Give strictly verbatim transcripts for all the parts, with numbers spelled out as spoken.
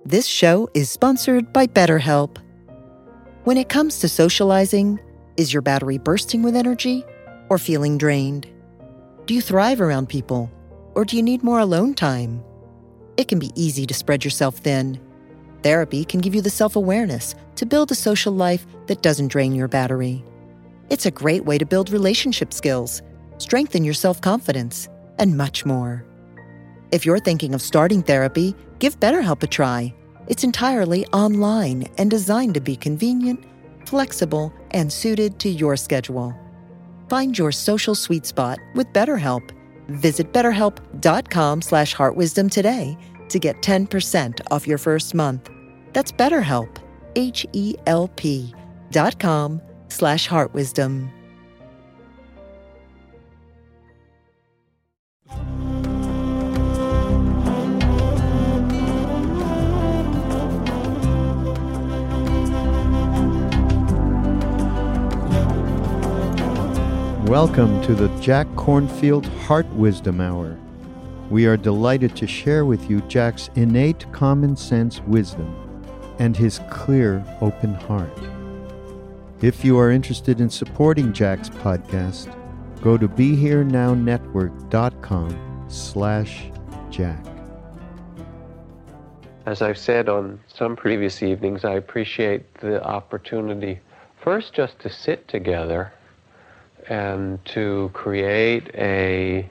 This show is sponsored by BetterHelp. When it comes to socializing, is your battery bursting with energy or feeling drained? Do you thrive around people, or do you need more alone time? It can be easy to spread yourself thin. Therapy can give you the self-awareness to build a social life that doesn't drain your battery. It's a great way to build relationship skills, strengthen your self-confidence, and much more. If you're thinking of starting therapy, give BetterHelp a try. It's entirely online and designed to be convenient, flexible, and suited to your schedule. Find your social sweet spot with BetterHelp. Visit betterhelp.com slash heartwisdom today to get ten percent off your first month. That's BetterHelp, H-E-L-P dot com slash heartwisdom. Welcome to the Jack Kornfield Heart Wisdom Hour. We are delighted to share with you Jack's innate common sense wisdom and his clear, open heart. If you are interested in supporting Jack's podcast, go to BeHereNowNetwork.com slash Jack. As I've said on some previous evenings, I appreciate the opportunity first just to sit together and to create a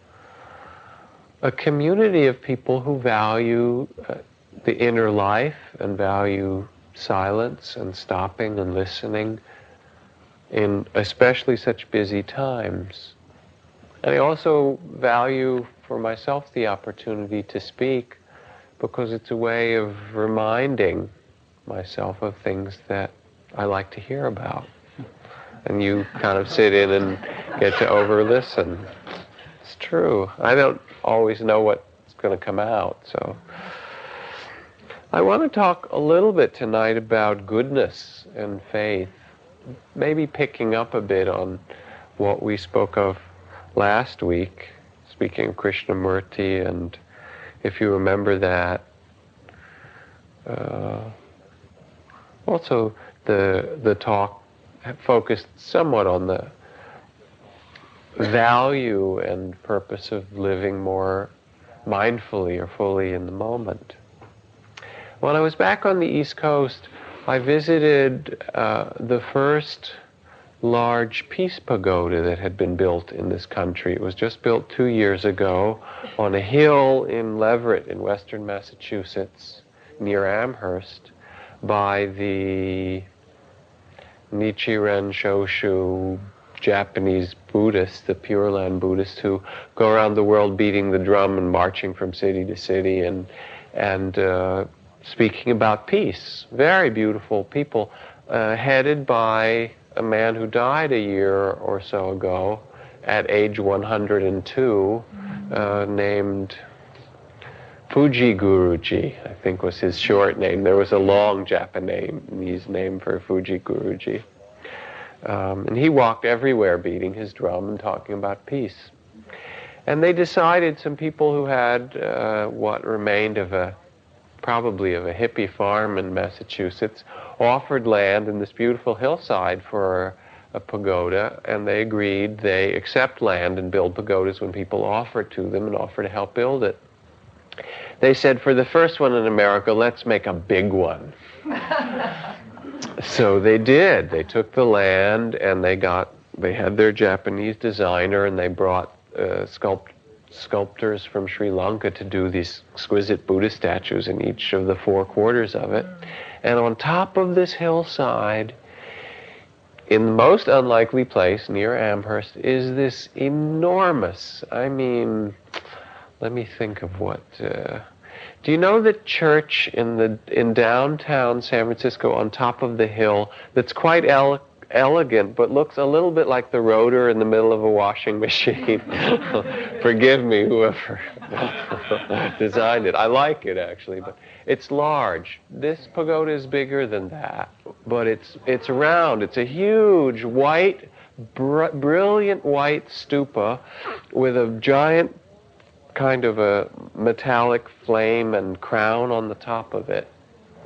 a community of people who value uh, the inner life and value silence and stopping and listening in especially such busy times. And I also value for myself the opportunity to speak because it's a way of reminding myself of things that I like to hear about. And you kind of sit in and get to over-listen. It's true. I don't always know what's going to come out, so. I want to talk a little bit tonight about goodness and faith, maybe picking up a bit on what we spoke of last week, speaking of Krishnamurti, and if you remember that, uh, also the the talk focused somewhat on the value and purpose of living more mindfully or fully in the moment. When I was back on the East Coast, I visited uh, the first large peace pagoda that had been built in this country. It was just built two years ago on a hill in Leverett in western Massachusetts, near Amherst, by the Nichiren Shoshu Japanese Buddhists, the Pure Land Buddhists, who go around the world beating the drum and marching from city to city and and uh, speaking about peace. Very beautiful people, uh, headed by a man who died a year or so ago at age one hundred two, uh, named Fuji Guruji, I think was his short name. There was a long Japanese name for Fuji Guruji. Um, and he walked everywhere beating his drum and talking about peace. And they decided, some people who had uh, what remained of a, probably of a hippie farm in Massachusetts, offered land in this beautiful hillside for a pagoda, and they agreed they accept land and build pagodas when people offer it to them and offer to help build it. They said, for the first one in America, let's make a big one. So they did. They took the land and they got, they had their Japanese designer, and they brought uh, sculpt, sculptors from Sri Lanka to do these exquisite Buddha statues in each of the four quarters of it. And on top of this hillside, in the most unlikely place near Amherst, is this enormous, I mean, let me think of what, uh, do you know the church in the in downtown San Francisco on top of the hill that's quite ele- elegant but looks a little bit like the rotor in the middle of a washing machine? Forgive me, whoever designed it. I like it, actually, but it's large. This pagoda is bigger than that, but it's it's round. It's a huge white, br- brilliant white stupa with a giant kind of a metallic flame and crown on the top of it.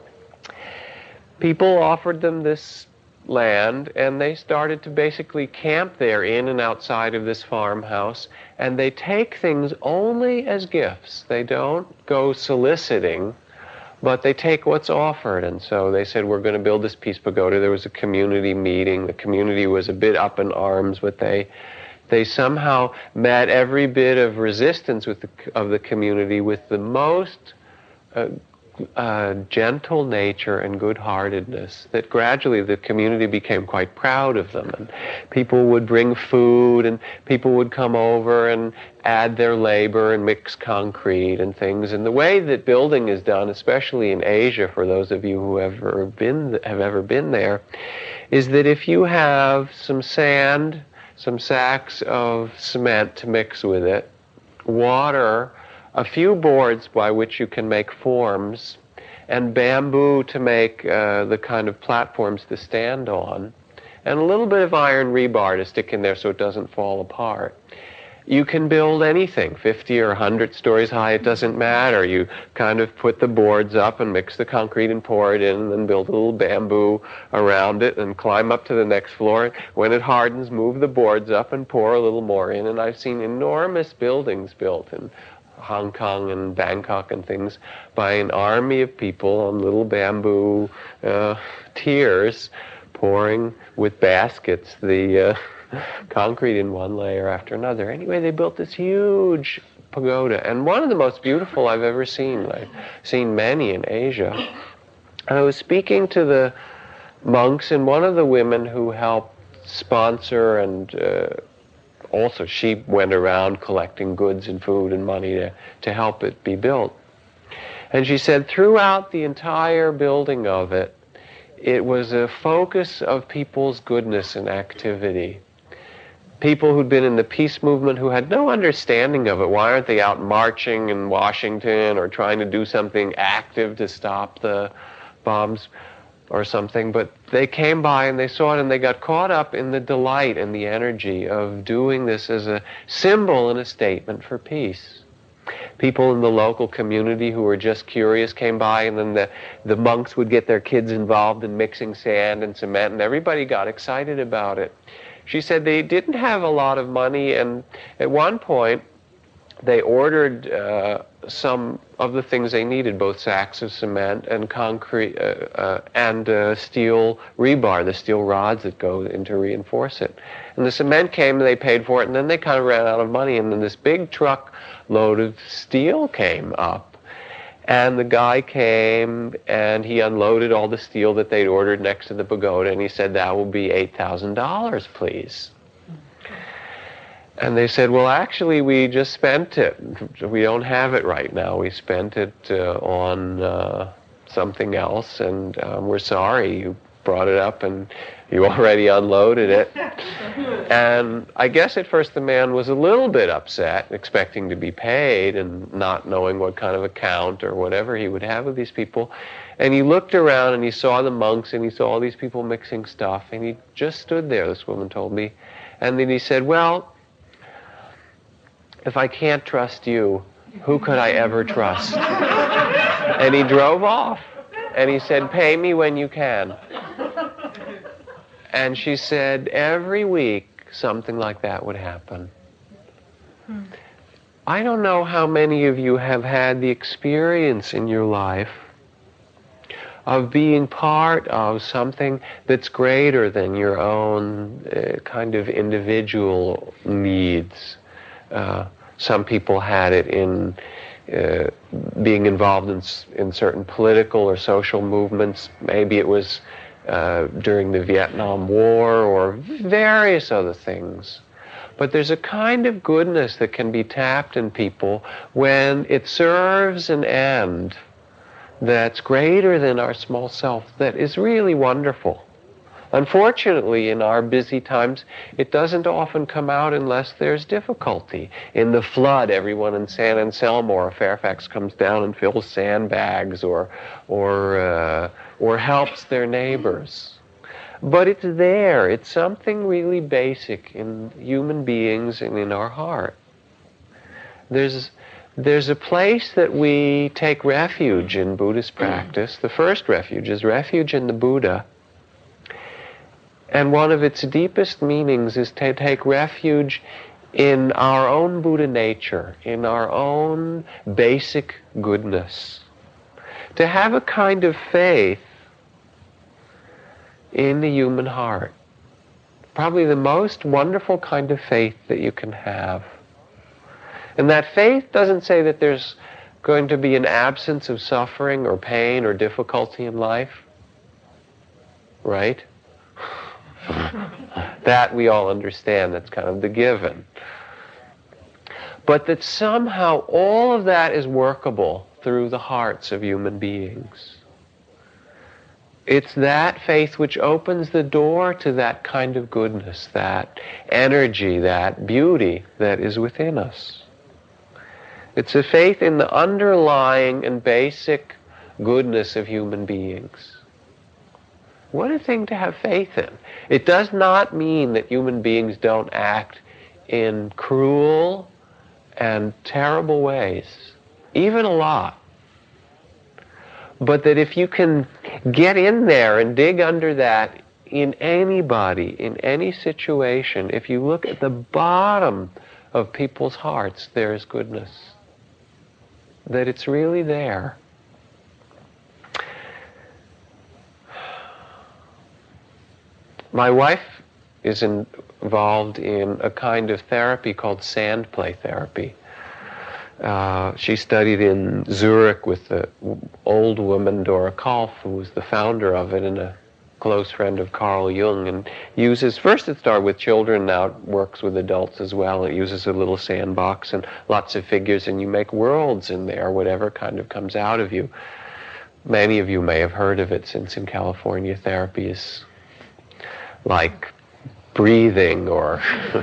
People offered them this land, and they started to basically camp there in and outside of this farmhouse, and they take things only as gifts. They don't go soliciting, but they take what's offered. And so they said, we're going to build this peace pagoda. There was a community meeting. The community was a bit up in arms, but they they somehow met every bit of resistance with the, of the community with the most uh, uh, gentle nature and good-heartedness, that gradually the community became quite proud of them. And people would bring food, and people would come over and add their labor and mix concrete and things. And the way that building is done, especially in Asia, for those of you who have ever been, have ever been there, is that if you have some sand, some sacks of cement to mix with it, water, a few boards by which you can make forms, and bamboo to make uh, the kind of platforms to stand on, and a little bit of iron rebar to stick in there so it doesn't fall apart. You can build anything, fifty or a hundred stories high, it doesn't matter. You kind of put the boards up and mix the concrete and pour it in, and then build a little bamboo around it and climb up to the next floor. When it hardens, move the boards up and pour a little more in. And I've seen enormous buildings built in Hong Kong and Bangkok and things by an army of people on little bamboo uh, tiers, pouring with baskets the uh, concrete in one layer after another. Anyway, they built this huge pagoda, and one of the most beautiful I've ever seen. I've seen many in Asia. I was speaking to the monks, and one of the women who helped sponsor, and uh, also she went around collecting goods and food and money to, to help it be built. And she said throughout the entire building of it, it was a focus of people's goodness and activity. People who'd been in the peace movement who had no understanding of it. Why aren't they out marching in Washington or trying to do something active to stop the bombs or something? But they came by and they saw it, and they got caught up in the delight and the energy of doing this as a symbol and a statement for peace. People in the local community who were just curious came by, and then the, the monks would get their kids involved in mixing sand and cement, and everybody got excited about it. She said they didn't have a lot of money, and at one point they ordered uh, some of the things they needed, both sacks of cement and concrete uh, uh, and uh, steel rebar, the steel rods that go in to reinforce it. And the cement came, and they paid for it, and then they kind of ran out of money, and then this big truck load of steel came up. And the guy came, and he unloaded all the steel that they'd ordered next to the pagoda, and he said, that will be eight thousand dollars, please. And they said, well, actually, we just spent it. We don't have it right now. We spent it uh, on uh, something else, and um, we're sorry. You brought it up, and you already unloaded it. And I guess at first the man was a little bit upset, expecting to be paid and not knowing what kind of account or whatever he would have with these people. And he looked around, and he saw the monks, and he saw all these people mixing stuff, and he just stood there, this woman told me. And then he said, well, if I can't trust you, who could I ever trust? And he drove off, and he said, pay me when you can. And she said every week something like that would happen. Hmm. I don't know how many of you have had the experience in your life of being part of something that's greater than your own uh, kind of individual needs. Uh, some people had it in uh, being involved in, in certain political or social movements. Maybe it was Uh, during the Vietnam War or various other things. But there's a kind of goodness that can be tapped in people when it serves an end that's greater than our small self, that is really wonderful. Unfortunately, in our busy times, it doesn't often come out unless there's difficulty. In the flood, everyone in San Anselmo or Fairfax comes down and fills sandbags or, or, uh, or helps their neighbors. But it's there. It's something really basic in human beings and in our heart. There's there's a place that we take refuge in Buddhist practice. The first refuge is refuge in the Buddha. And one of its deepest meanings is to take refuge in our own Buddha nature, in our own basic goodness. To have a kind of faith in the human heart. Probably the most wonderful kind of faith that you can have. And that faith doesn't say that there's going to be an absence of suffering or pain or difficulty in life. Right? That we all understand, that's kind of the given. But that somehow all of that is workable through the hearts of human beings. It's that faith which opens the door to that kind of goodness, that energy, that beauty that is within us. It's a faith in the underlying and basic goodness of human beings. What a thing to have faith in. It does not mean that human beings don't act in cruel and terrible ways, even a lot. But that if you can get in there and dig under that in anybody, in any situation, if you look at the bottom of people's hearts, there is goodness. That it's really there. My wife is in, involved in a kind of therapy called sand play therapy. Uh, she studied in Zurich with the old woman Dora Kalf, who was the founder of it and a close friend of Carl Jung, and uses, first it started with children, now it works with adults as well. It uses a little sandbox and lots of figures, and you make worlds in there, whatever kind of comes out of you. Many of you may have heard of it, since in California therapy is like breathing or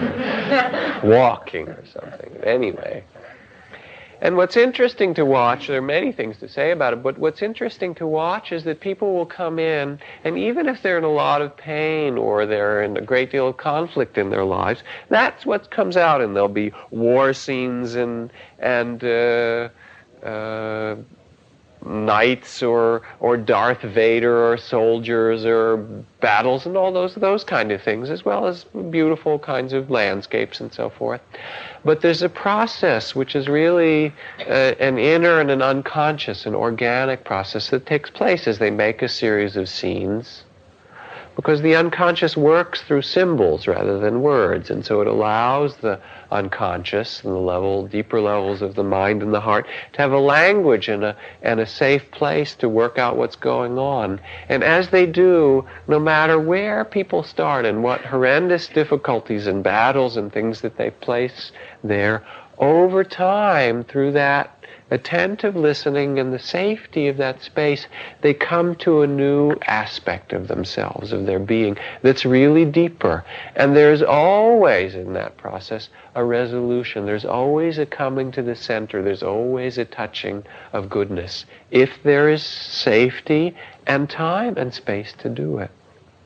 walking or something. Anyway. And what's interesting to watch, there are many things to say about it, but what's interesting to watch is that people will come in, and even if they're in a lot of pain or they're in a great deal of conflict in their lives, that's what comes out, and there'll be war scenes and and uh, uh, knights or or Darth Vader or soldiers or battles and all those those kind of things, as well as beautiful kinds of landscapes and so forth. But there's a process which is really uh, an inner and an unconscious, an organic process that takes place as they make a series of scenes, because the unconscious works through symbols rather than words, and so it allows the unconscious and the level, deeper levels of the mind and the heart to have a language and a, and a safe place to work out what's going on. And as they do, no matter where people start and what horrendous difficulties and battles and things that they place there, over time, through that attentive listening and the safety of that space, they come to a new aspect of themselves, of their being, that's really deeper. And there's always, in that process, a resolution. There's always a coming to the center. There's always a touching of goodness, if there is safety and time and space to do it.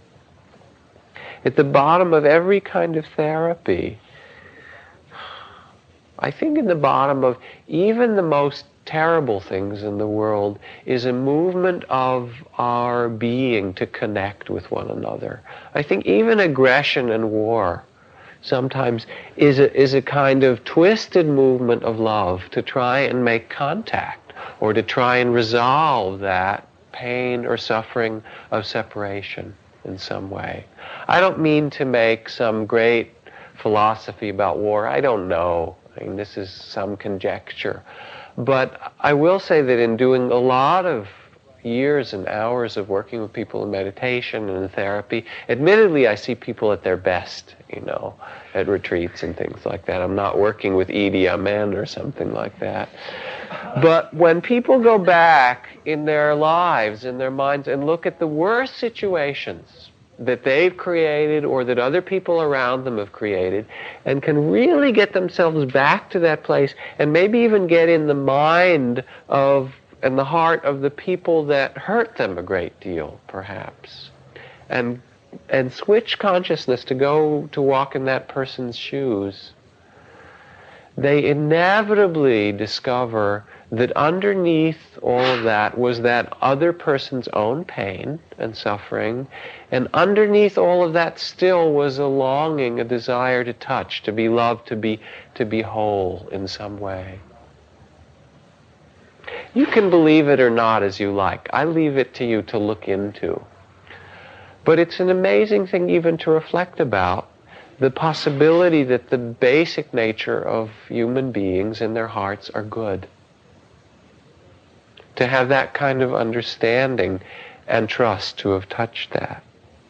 At the bottom of every kind of therapy, I think in the bottom of even the most terrible things in the world is a movement of our being to connect with one another. I think even aggression and war sometimes is a, is a kind of twisted movement of love to try and make contact or to try and resolve that pain or suffering of separation in some way. I don't mean to make some great philosophy about war. I don't know. I mean, this is some conjecture. But I will say that in doing a lot of years and hours of working with people in meditation and in therapy, admittedly I see people at their best, you know, at retreats and things like that. I'm not working with Idi Amen or something like that. But when people go back in their lives, in their minds, and look at the worst situations that they've created or that other people around them have created, and can really get themselves back to that place, and maybe even get in the mind of and the heart of the people that hurt them a great deal, perhaps, and and switch consciousness to go to walk in that person's shoes, they inevitably discover that underneath all of that was that other person's own pain and suffering, and underneath all of that still was a longing, a desire to touch, to be loved, to be, to be whole in some way. You can believe it or not as you like. I leave it to you to look into. But it's an amazing thing even to reflect about, the possibility that the basic nature of human beings and their hearts are good. To have that kind of understanding and trust to have touched that.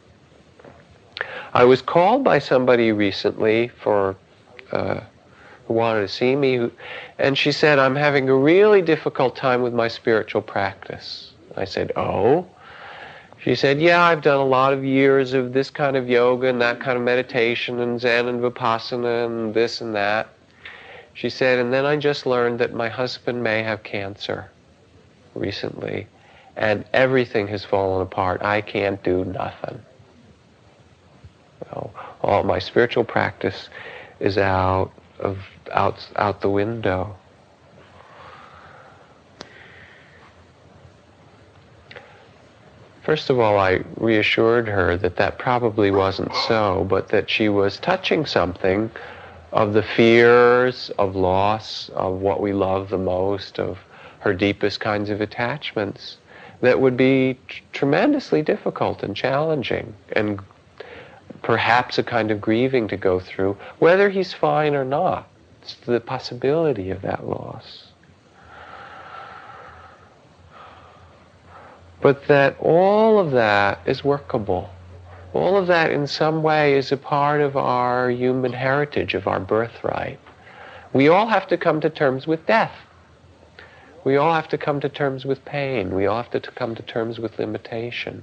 I was called by somebody recently for uh, who wanted to see me, who, and she said, I'm having a really difficult time with my spiritual practice. I said, oh? She said, yeah, I've done a lot of years of this kind of yoga and that kind of meditation and Zen and Vipassana and this and that. She said, and then I just learned that my husband may have cancer recently, and everything has fallen apart. I can't do nothing. Well, all my spiritual practice is out of out out the window. First of all, I reassured her that that probably wasn't so, but that she was touching something of the fears of loss, of what we love the most, of her deepest kinds of attachments, that would be t- tremendously difficult and challenging, and perhaps a kind of grieving to go through, whether he's fine or not. It's the possibility of that loss. But that all of that is workable. All of that in some way is a part of our human heritage, of our birthright. We all have to come to terms with death. We all have to come to terms with pain. We all have to come to terms with limitation.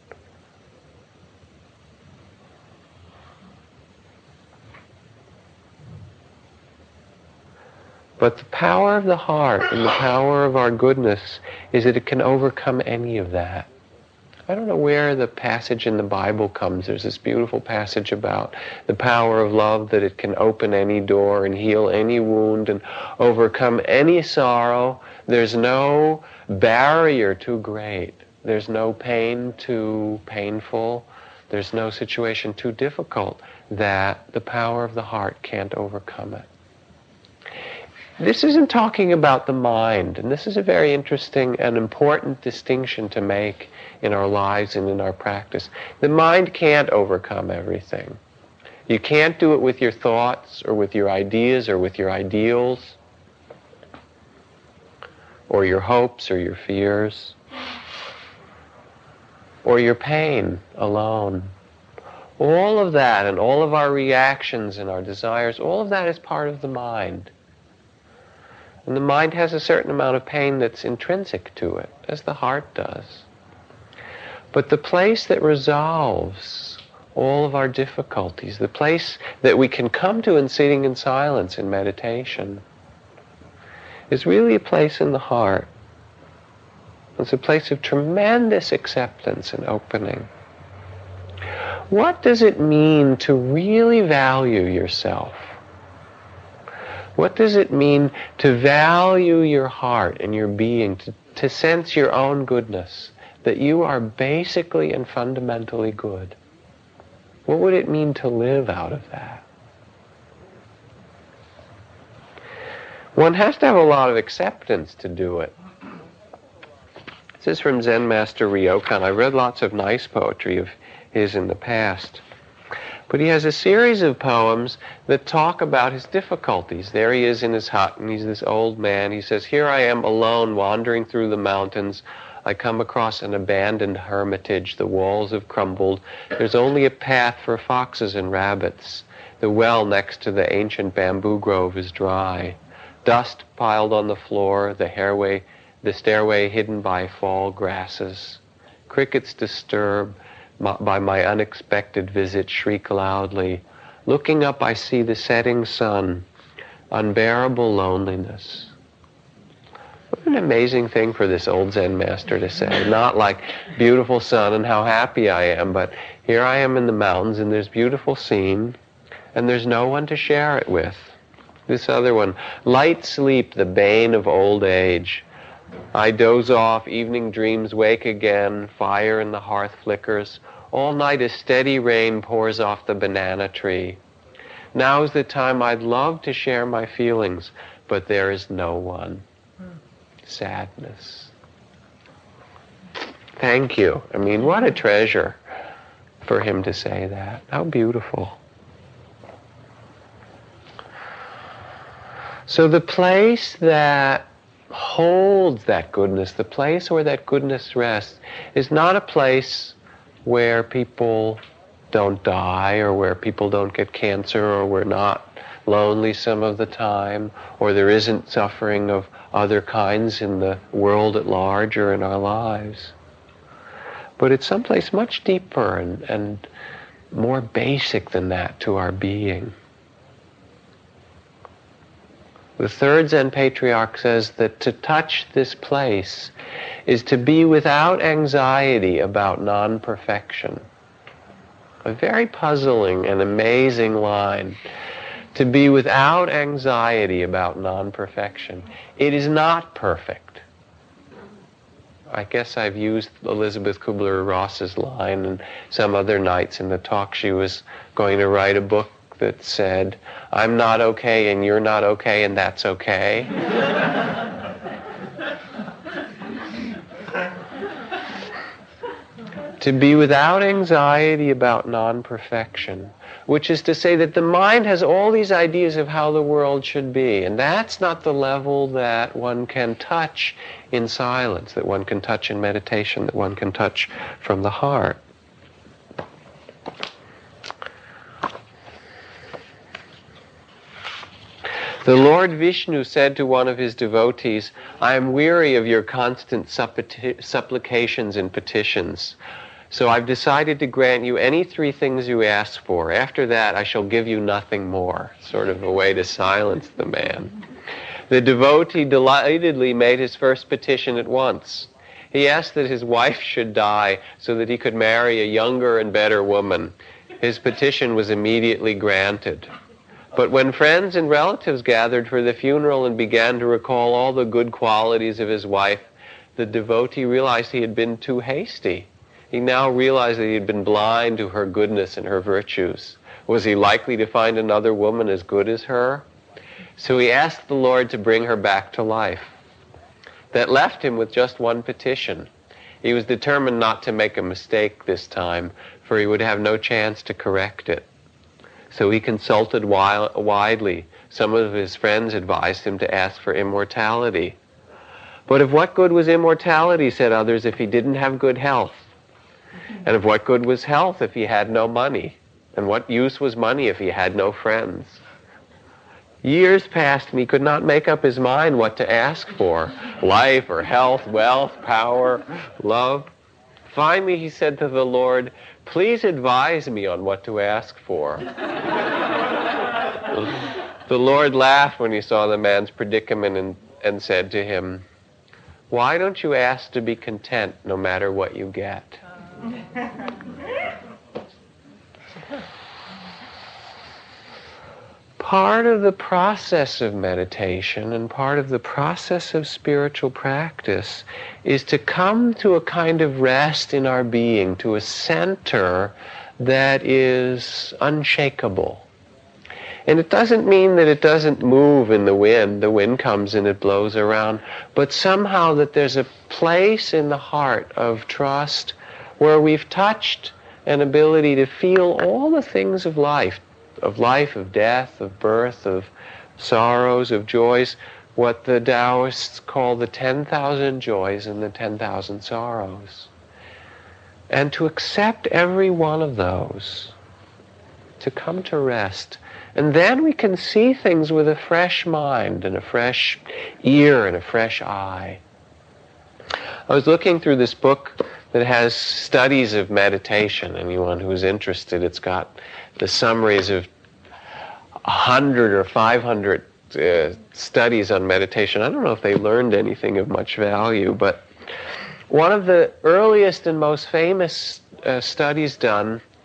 But the power of the heart and the power of our goodness is that it can overcome any of that. I don't know where the passage in the Bible comes. There's this beautiful passage about the power of love, that it can open any door and heal any wound and overcome any sorrow. There's no barrier too great. There's no pain too painful. There's no situation too difficult that the power of the heart can't overcome it. This isn't talking about the mind, and this is a very interesting and important distinction to make in our lives and in our practice. The mind can't overcome everything. You can't do it with your thoughts or with your ideas or with your ideals or your hopes or your fears or your pain alone. All of that and all of our reactions and our desires, all of that is part of the mind. And the mind has a certain amount of pain that's intrinsic to it, as the heart does. But the place that resolves all of our difficulties, the place that we can come to in sitting in silence in meditation, is really a place in the heart. It's a place of tremendous acceptance and opening. What does it mean to really value yourself? What does it mean to value your heart and your being, to, to sense your own goodness, that you are basically and fundamentally good? What would it mean to live out of that? One has to have a lot of acceptance to do it. This is from Zen Master Ryokan. I read lots of nice poetry of his in the past. But he has a series of poems that talk about his difficulties. There he is in his hut, and he's this old man. He says, here I am alone, wandering through the mountains. I come across an abandoned hermitage. The walls have crumbled. There's only a path for foxes and rabbits. The well next to the ancient bamboo grove is dry. Dust piled on the floor, the hairway, the stairway hidden by fall grasses. Crickets disturb by my unexpected visit shriek loudly. Looking up, I see the setting sun. Unbearable loneliness. What an amazing thing for this old Zen master to say. Not like, beautiful sun and how happy I am, but here I am in the mountains and there's beautiful scene and there's no one to share it with. This other one, light sleep, the bane of old age. I doze off, evening dreams wake again, fire in the hearth flickers. All night a steady rain pours off the banana tree. Now's the time I'd love to share my feelings, but there is no one. Sadness. Thank you. I mean, what a treasure for him to say that. How beautiful. So the place that holds that goodness, the place where that goodness rests, is not a place where people don't die, or where people don't get cancer, or we're not lonely some of the time, or there isn't suffering of other kinds in the world at large or in our lives. But it's someplace much deeper and, and more basic than that to our being. The third Zen patriarch says that to touch this place is to be without anxiety about non-perfection. A very puzzling and amazing line. To be without anxiety about non-perfection. It is not perfect. I guess I've used Elizabeth Kubler-Ross's line, and some other nights in the talk she was going to write a book that said, I'm not okay and you're not okay and that's okay. To be without anxiety about non-perfection, which is to say that the mind has all these ideas of how the world should be, and that's not the level that one can touch in silence, that one can touch in meditation, that one can touch from the heart. The Lord Vishnu said to one of his devotees, I am weary of your constant supplica- supplications and petitions. So I've decided to grant you any three things you ask for. After that, I shall give you nothing more. Sort of a way to silence the man. The devotee delightedly made his first petition at once. He asked that his wife should die so that he could marry a younger and better woman. His petition was immediately granted. But when friends and relatives gathered for the funeral and began to recall all the good qualities of his wife, the devotee realized he had been too hasty. He now realized that he had been blind to her goodness and her virtues. Was he likely to find another woman as good as her? So he asked the Lord to bring her back to life. That left him with just one petition. He was determined not to make a mistake this time, for he would have no chance to correct it. So he consulted wi- widely. Some of his friends advised him to ask for immortality. But of what good was immortality, said others, if he didn't have good health? And of what good was health if he had no money? And what use was money if he had no friends? Years passed and he could not make up his mind what to ask for. Life or health, wealth, power, love. Finally he said to the Lord, please advise me on what to ask for. The Lord laughed when he saw the man's predicament and, and said to him, why don't you ask to be content no matter what you get? Part of the process of meditation and part of the process of spiritual practice is to come to a kind of rest in our being, to a center that is unshakable. And it doesn't mean that it doesn't move in the wind. The wind comes and it blows around. But somehow that there's a place in the heart of trust where we've touched an ability to feel all the things of life, of life, of death, of birth, of sorrows, of joys, what the Taoists call the ten thousand joys and the ten thousand sorrows. And to accept every one of those, to come to rest. And then we can see things with a fresh mind and a fresh ear and a fresh eye. I was looking through this book that has studies of meditation. Anyone who's interested, it's got the summaries of a hundred or five hundred uh, studies on meditation. I don't know if they learned anything of much value, but one of the earliest and most famous uh, studies done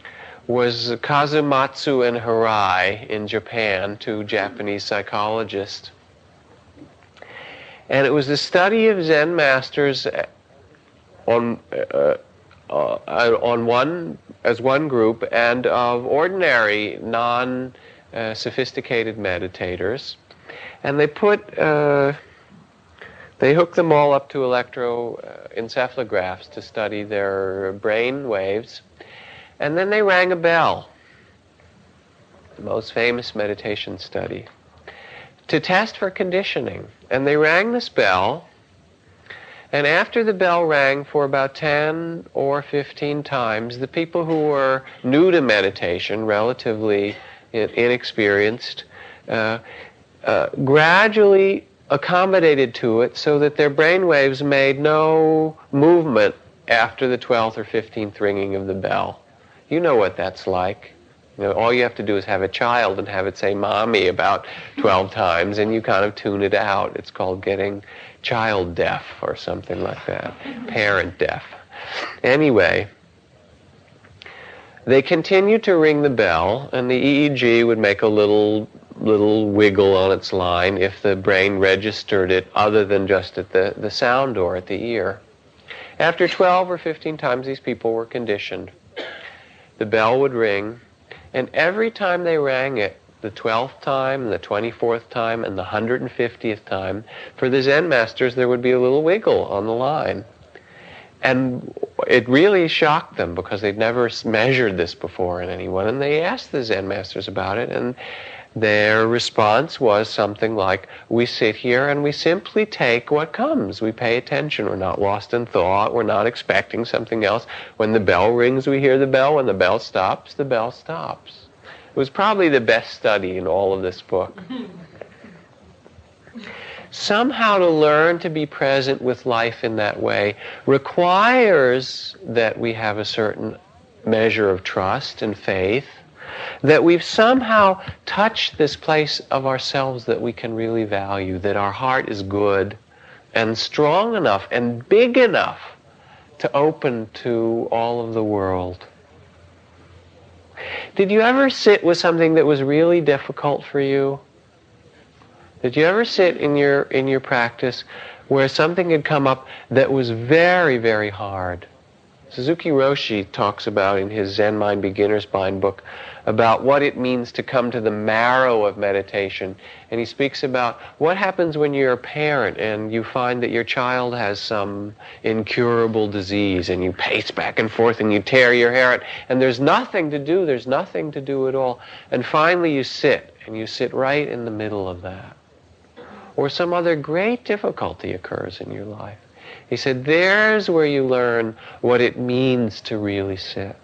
was Kazumatsu and Hirai in Japan, two Japanese psychologists. And it was the study of Zen masters on uh, uh, on one as one group, and of ordinary, non-sophisticated uh, meditators. And they put uh, they hooked them all up to electroencephalographs to study their brain waves. And then they rang a bell, the most famous meditation study, to test for conditioning. And they rang this bell, and after the bell rang for about ten or fifteen times, the people who were new to meditation, relatively inexperienced, uh, uh, gradually accommodated to it so that their brain waves made no movement after the twelfth or fifteenth ringing of the bell. You know what that's like. You know, all you have to do is have a child and have it say "mommy" about twelve times, and you kind of tune it out. It's called getting child deaf or something like that, parent deaf. Anyway, they continued to ring the bell, and the E E G would make a little little wiggle on its line if the brain registered it other than just at the, the sound or at the ear. After twelve or fifteen times, these people were conditioned. The bell would ring, and every time they rang it, the twelfth time, and the twenty-fourth time, and the one hundred fiftieth time, for the Zen masters there would be a little wiggle on the line. And it really shocked them because they'd never measured this before in anyone, and they asked the Zen masters about it, and their response was something like, we sit here and we simply take what comes. We pay attention. We're not lost in thought. We're not expecting something else. When the bell rings, we hear the bell. When the bell stops, the bell stops. It was probably the best study in all of this book. Somehow to learn to be present with life in that way requires that we have a certain measure of trust and faith, that we've somehow touched this place of ourselves that we can really value, that our heart is good and strong enough and big enough to open to all of the world. Did you ever sit with something that was really difficult for you? Did you ever sit in your in your practice where something had come up that was very, very hard? Suzuki Roshi talks about in his Zen Mind Beginner's Mind book about what it means to come to the marrow of meditation. And he speaks about what happens when you're a parent and you find that your child has some incurable disease, and you pace back and forth and you tear your hair out, and there's nothing to do, there's nothing to do at all. And finally you sit, and you sit right in the middle of that. Or some other great difficulty occurs in your life. He said, there's where you learn what it means to really sit.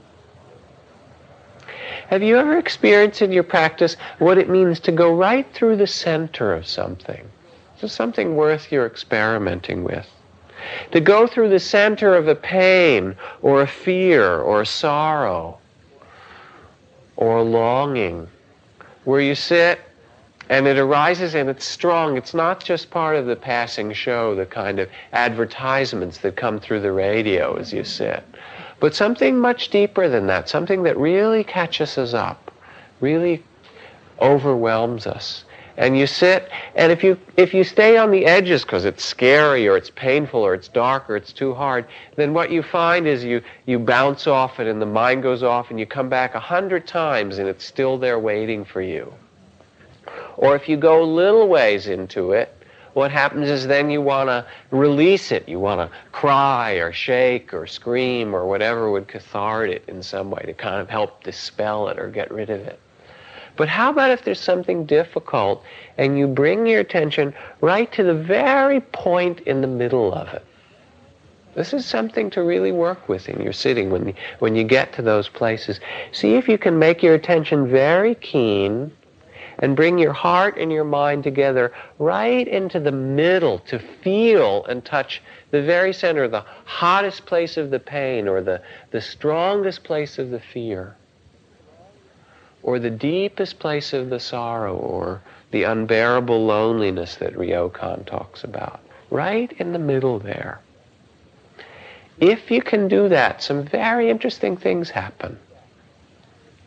Have you ever experienced in your practice what it means to go right through the center of something? This is something worth your experimenting with. To go through the center of a pain, or a fear, or a sorrow, or a longing, where you sit and it arises and it's strong. It's not just part of the passing show, the kind of advertisements that come through the radio as you sit, but something much deeper than that, something that really catches us up, really overwhelms us. And you sit, and if you if you stay on the edges because it's scary or it's painful or it's dark or it's too hard, then what you find is you, you bounce off it and the mind goes off and you come back a hundred times and it's still there waiting for you. Or if you go a little ways into it, what happens is then you want to release it. You want to cry or shake or scream or whatever would cathart it in some way to kind of help dispel it or get rid of it. But how about if there's something difficult and you bring your attention right to the very point in the middle of it? This is something to really work with in your sitting when, when you get to those places. See if you can make your attention very keen and bring your heart and your mind together right into the middle to feel and touch the very center, the hottest place of the pain, or the, the strongest place of the fear, or the deepest place of the sorrow, or the unbearable loneliness that Ryokan talks about. Right in the middle there. If you can do that, some very interesting things happen.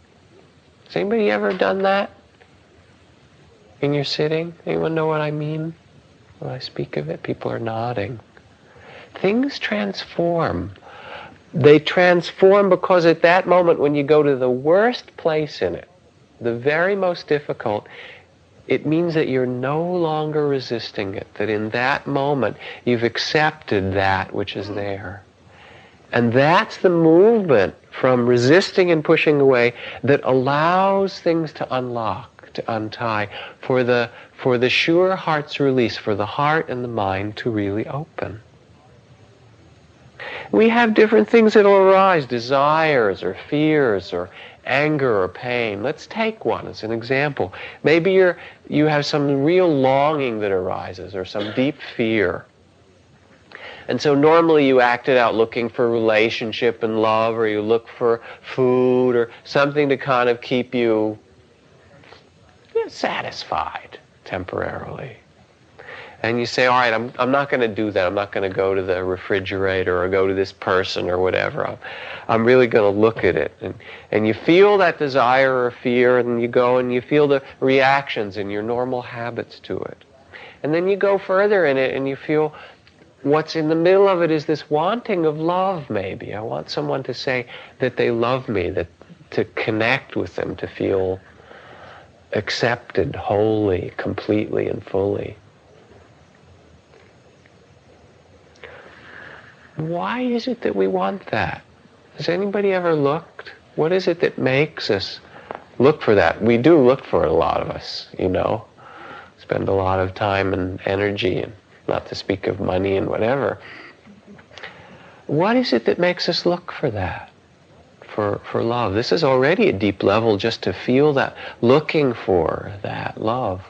Has anybody ever done that in your sitting? Anyone know what I mean when I speak of it? People are nodding. Things transform. They transform because at that moment when you go to the worst place in it, the very most difficult, it means that you're no longer resisting it, that in that moment you've accepted that which is there. And that's the movement from resisting and pushing away that allows things to unlock, to untie, for the, for the sure heart's release, for the heart and the mind to really open. We have different things that will arise, desires or fears or anger or pain. Let's take one as an example. Maybe you're, you have some real longing that arises or some deep fear. And so normally you act it out looking for relationship and love, or you look for food or something to kind of keep you, you know, satisfied temporarily. And you say, all right, I'm, I'm not going to do that. I'm not going to go to the refrigerator or go to this person or whatever. I'm, I'm really going to look at it. And, and you feel that desire or fear, and you go and you feel the reactions and your normal habits to it. And then you go further in it and you feel what's in the middle of it is this wanting of love, maybe. I want someone to say that they love me, that to connect with them, to feel accepted wholly, completely, and fully. Why is it that we want that? Has anybody ever looked? What is it that makes us look for that? We do look for it, a lot of us, you know. Spend a lot of time and energy, and not to speak of money and whatever. What is it that makes us look for that? For, for love. This is already a deep level just to feel that, looking for that love.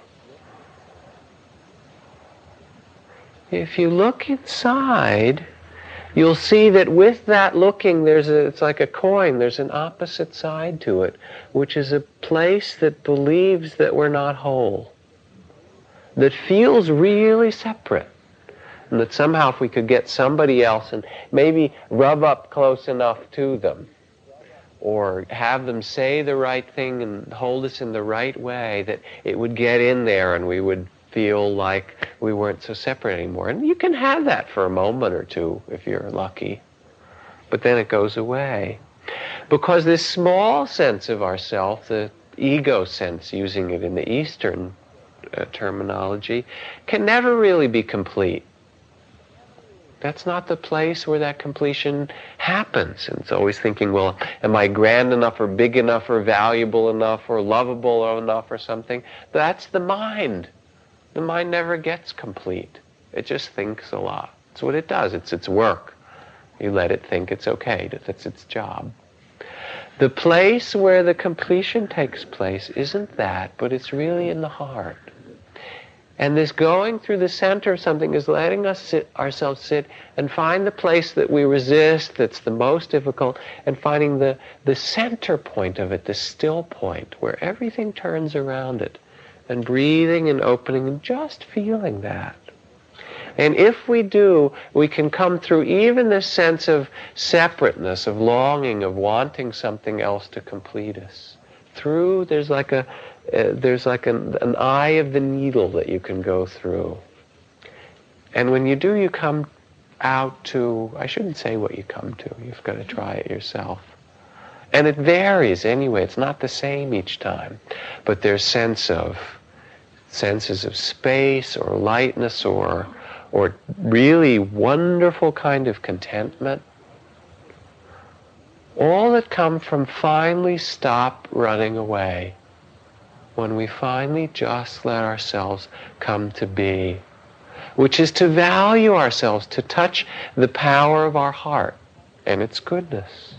If you look inside, you'll see that with that looking, there's a, it's like a coin, there's an opposite side to it, which is a place that believes that we're not whole, that feels really separate, and that somehow if we could get somebody else and maybe rub up close enough to them, or have them say the right thing and hold us in the right way, that it would get in there and we would feel like we weren't so separate anymore. And you can have that for a moment or two if you're lucky. But then it goes away. Because this small sense of ourself, the ego sense, using it in the Eastern uh, terminology, can never really be complete. That's not the place where that completion happens. And it's always thinking, well, am I grand enough or big enough or valuable enough or lovable enough or something? That's the mind. The mind never gets complete. It just thinks a lot. That's what it does. It's its work. You let it think it's okay. That's its job. The place where the completion takes place isn't that, but it's really in the heart. And this going through the center of something is letting us sit, ourselves sit and find the place that we resist, that's the most difficult, and finding the, the center point of it, the still point, where everything turns around it. And breathing and opening and just feeling that. And if we do, we can come through even this sense of separateness, of longing, of wanting something else to complete us. Through, there's like a, uh, there's like an, an eye of the needle that you can go through. And when you do, you come out to, I shouldn't say what you come to, you've got to try it yourself. And it varies anyway, it's not the same each time. But there's sense of, senses of space or lightness or, or really wonderful kind of contentment. All that come from finally stop running away. When we finally just let ourselves come to be. Which is to value ourselves, to touch the power of our heart and its goodness.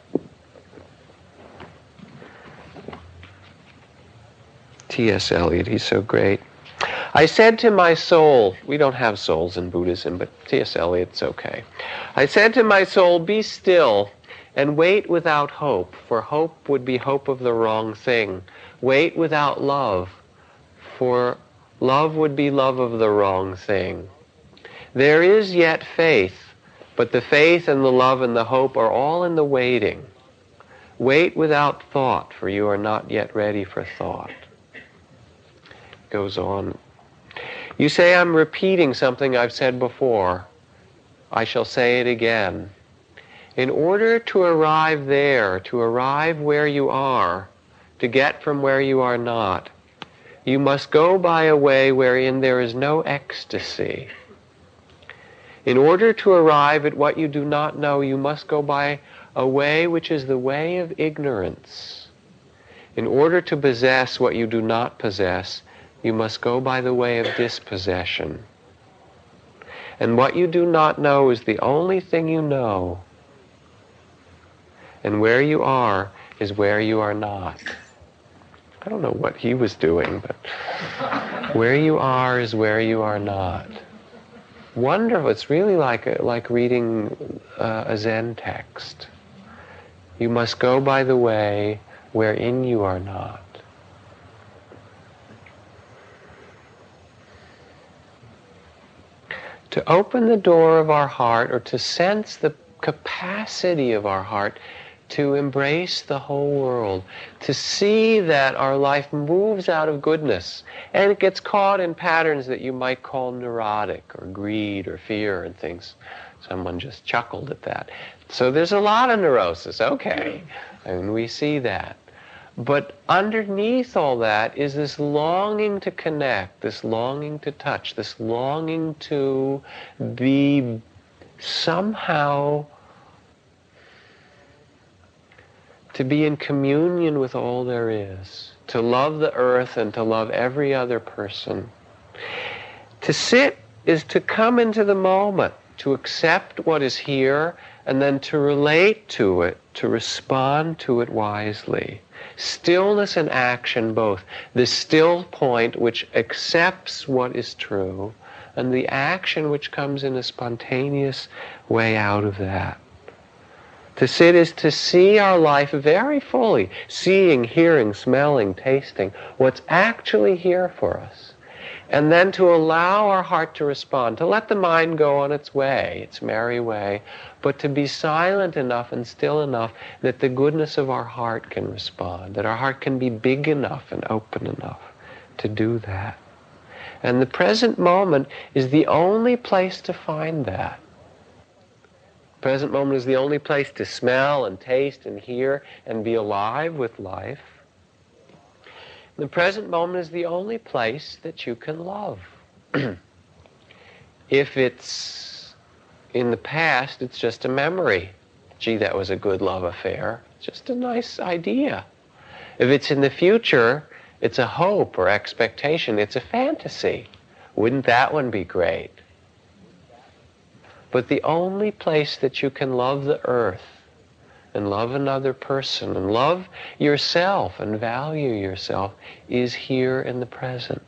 T S Eliot, he's so great. I said to my soul, we don't have souls in Buddhism, but T S Eliot's okay. I said to my soul, be still and wait without hope, for hope would be hope of the wrong thing. Wait without love, for love would be love of the wrong thing. There is yet faith, but the faith and the love and the hope are all in the waiting. Wait without thought, for you are not yet ready for thought. Goes on. You say, I'm repeating something I've said before. I shall say it again. In order to arrive there, to arrive where you are, to get from where you are not, you must go by a way wherein there is no ecstasy. In order to arrive at what you do not know, you must go by a way which is the way of ignorance. In order to possess what you do not possess, you must go by the way of dispossession. And what you do not know is the only thing you know. And where you are is where you are not. I don't know what he was doing, but where you are is where you are not. Wonderful. It's really like a, like reading uh, a Zen text. You must go by the way wherein you are not. To open the door of our heart, or to sense the capacity of our heart to embrace the whole world, to see that our life moves out of goodness, and it gets caught in patterns that you might call neurotic, or greed, or fear, and things. Someone just chuckled at that. So there's a lot of neurosis, okay, and we see that. But underneath all that is this longing to connect, this longing to touch, this longing to be somehow, to be in communion with all there is, to love the earth and to love every other person. To sit is to come into the moment, to accept what is here, and then to relate to it, to respond to it wisely. Stillness and action both. The still point which accepts what is true, and the action which comes in a spontaneous way out of that. To sit is to see our life very fully, seeing, hearing, smelling, tasting, what's actually here for us. And then to allow our heart to respond, to let the mind go on its way, its merry way, but to be silent enough and still enough that the goodness of our heart can respond, that our heart can be big enough and open enough to do that. And the present moment is the only place to find that. The present moment is the only place to smell and taste and hear and be alive with life. The present moment is the only place that you can love. If it's in the past, it's just a memory. Gee, that was a good love affair. It's just a nice idea. If it's in the future, it's a hope or expectation. It's a fantasy. Wouldn't that one be great? But the only place that you can love the earth and love another person and love yourself and value yourself is here in the present.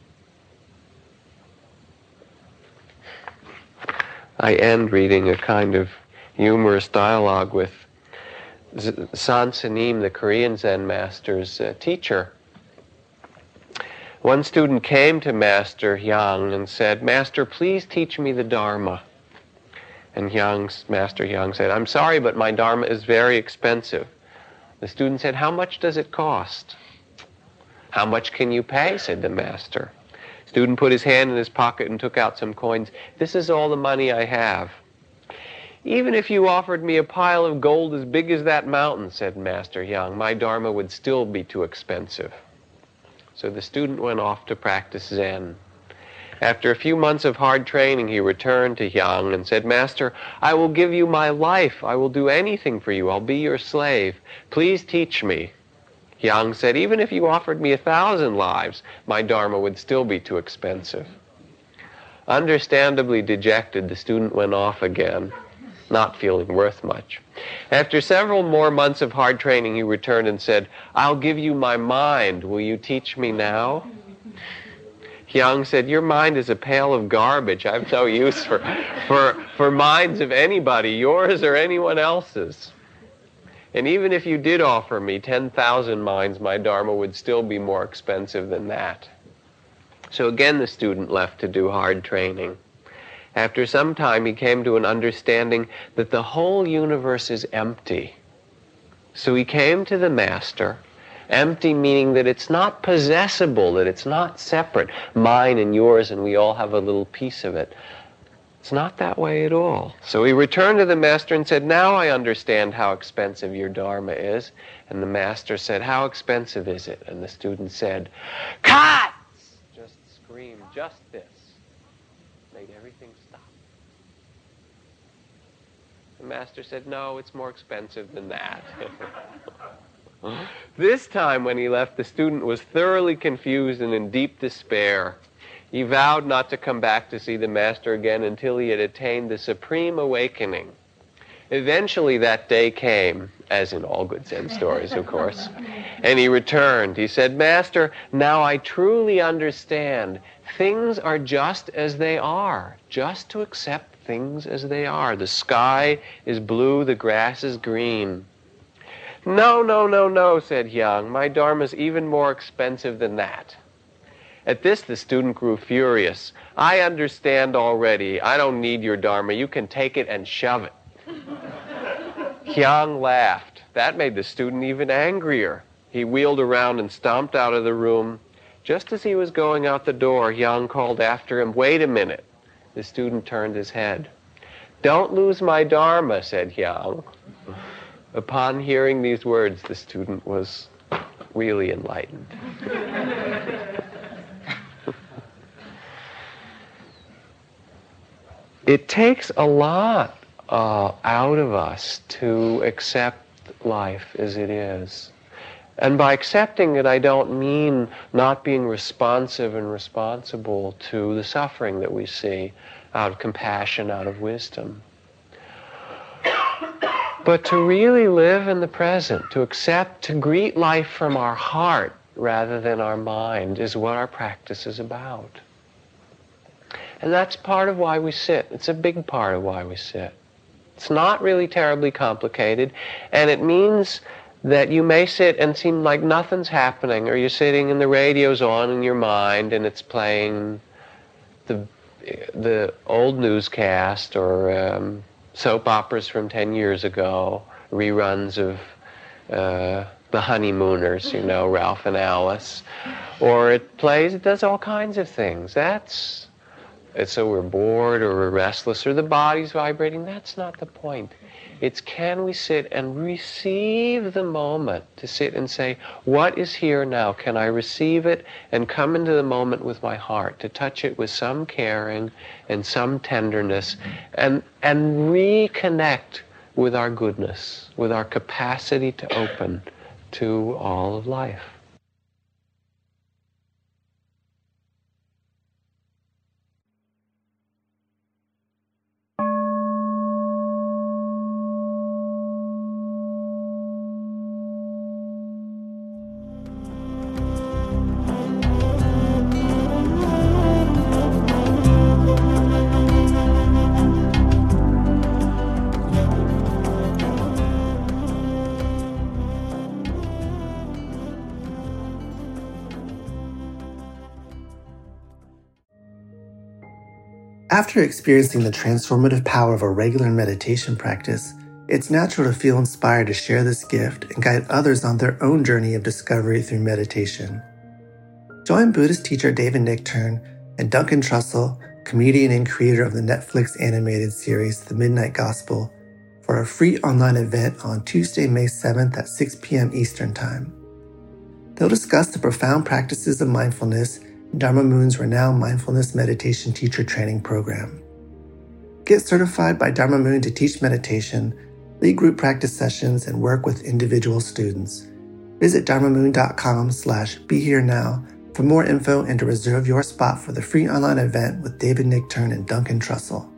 I end reading a kind of humorous dialogue with Sansanim, the Korean Zen master's uh, teacher. One student came to Master Hyang and said, "Master, please teach me the Dharma." And Hyang's, Master Hyang said, "I'm sorry, but my Dharma is very expensive." The student said, "How much does it cost?" "How much can you pay?" said the master. Student put his hand in his pocket and took out some coins. "This is all the money I have." "Even if you offered me a pile of gold as big as that mountain," said Master Hyang, "my Dharma would still be too expensive." So the student went off to practice Zen. After a few months of hard training, he returned to Hyang and said, "Master, I will give you my life. I will do anything for you. I'll be your slave. Please teach me." Hyang said, "Even if you offered me a thousand lives, my Dharma would still be too expensive." Understandably dejected, the student went off again, not feeling worth much. After several more months of hard training, he returned and said, "I'll give you my mind. Will you teach me now?" Hyang said, "Your mind is a pail of garbage. I have no use for, for, for minds of anybody, yours or anyone else's. And even if you did offer me ten thousand minds, my Dharma would still be more expensive than that." So again the student left to do hard training. After some time he came to an understanding that the whole universe is empty. So he came to the master, empty meaning that it's not possessible, that it's not separate, mine and yours, and we all have a little piece of it. It's not that way at all. So he returned to the master and said, now I understand how expensive your Dharma is. And the master said, how expensive is it? And the student said, cut! Just screamed, just this. Made everything stop. The master said, no, it's more expensive than that. This time when he left, the student was thoroughly confused and in deep despair. He vowed not to come back to see the master again until he had attained the supreme awakening. Eventually that day came, as in all good Zen stories, of course, and he returned. He said, Master, now I truly understand. Things are just as they are, just to accept things as they are. The sky is blue, the grass is green. No, no, no, no, said Hyang. My Dharma is even more expensive than that. At this, the student grew furious. I understand already. I don't need your Dharma. You can take it and shove it. Hyang laughed. That made the student even angrier. He wheeled around and stomped out of the room. Just as he was going out the door, Hyang called after him, wait a minute. The student turned his head. Don't lose my Dharma, said Hyang. Upon hearing these words, the student was really enlightened. It takes a lot uh, out of us to accept life as it is. And by accepting it, I don't mean not being responsive and responsible to the suffering that we see out of compassion, out of wisdom. But to really live in the present, to accept, to greet life from our heart rather than our mind is what our practice is about. And that's part of why we sit. It's a big part of why we sit. It's not really terribly complicated, and it means that you may sit and seem like nothing's happening, or you're sitting and the radio's on in your mind and it's playing the the old newscast or um, soap operas from ten years ago, reruns of uh, The Honeymooners, you know, Ralph and Alice, or it plays, it does all kinds of things. That's And so we're bored or we're restless or the body's vibrating. That's not the point. It's can we sit and receive the moment, to sit and say, what is here now? Can I receive it and come into the moment with my heart, to touch it with some caring and some tenderness and, and reconnect with our goodness, with our capacity to open to all of life. After experiencing the transformative power of a regular meditation practice, it's natural to feel inspired to share this gift and guide others on their own journey of discovery through meditation. Join Buddhist teacher David Nichtern and Duncan Trussell, comedian and creator of the Netflix animated series The Midnight Gospel, for a free online event on Tuesday, May seventh at six p.m. Eastern Time. They'll discuss the profound practices of mindfulness in Dharma Moon's renowned mindfulness meditation teacher training program. Get certified by Dharma Moon to teach meditation, lead group practice sessions, and work with individual students. Visit dharmamoon.com slash be here now for more info and to reserve your spot for the free online event with David Nichtern and Duncan Trussell.